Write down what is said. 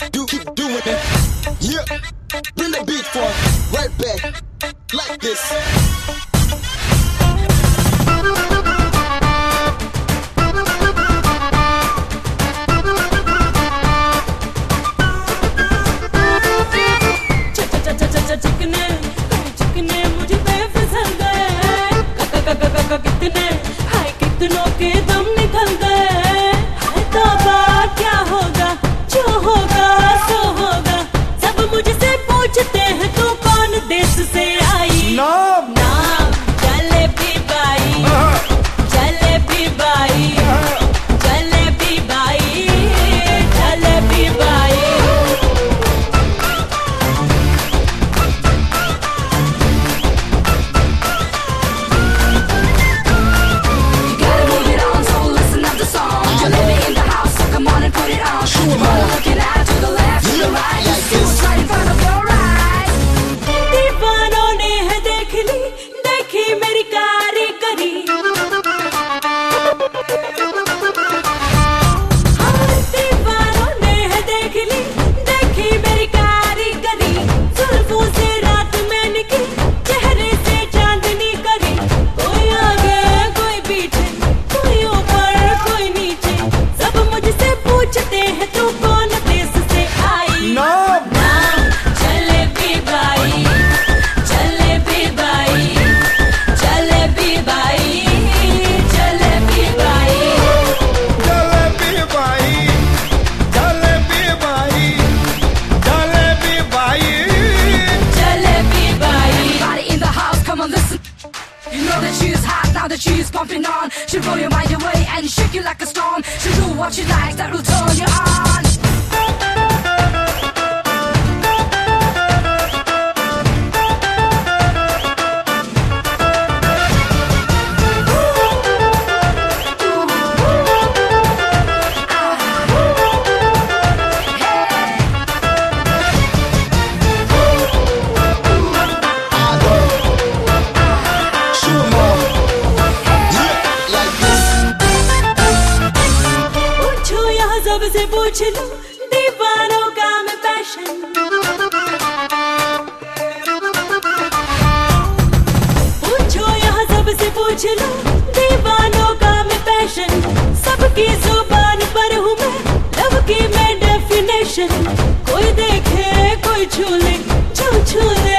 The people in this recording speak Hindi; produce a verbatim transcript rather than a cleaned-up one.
do, keep doing it. Yeah, bring the beat for right back, like this. चिकने चिकने मुझे बेफिसल गए, कितने हाय कितनों के दम निकल गए। हाय तौबा क्या होगा, जो होगा सो होगा। सब मुझसे पूछते हैं तू कौन देश से आई। नाम नाम जलेबी बाई, जलेबी बाई, जलेबी बाई, जलेबी बाई। दीवानों ने है देख ली, देखी मेरी कारीगरी। हाँ, दीवानों ने है देख ली, देखी मेरी कारीगरी। जुल्फों से रात में निकली, चेहरे से चांदनी करी। कोई आगे कोई पीछे, कोई ऊपर कोई नीचे। सब मुझसे पूछते हैं तू कौन देश से आई। नाम नाम Jalebi Bai, Jalebi Bai, Jalebi Bai, Jalebi Bai. Jalebi Bai, Jalebi Bai, Jalebi Bai, Jalebi Bai. Everybody in the house, come on, listen. You know that she is hot, now that she is pumping on. She'll blow your mind away and shake you like a storm. She'll do what she likes, that will turn you on. पूछो यहाँ सबसे पूछ लो, दीवानों का मैं पैशन। पूछो यहाँ सबसे पूछ लो, दीवानों का मैं पैशन। सबकी जुबान पर हूँ मैं, लव की मैं डेफिनेशन। कोई देखे कोई छू ले, छू छू ले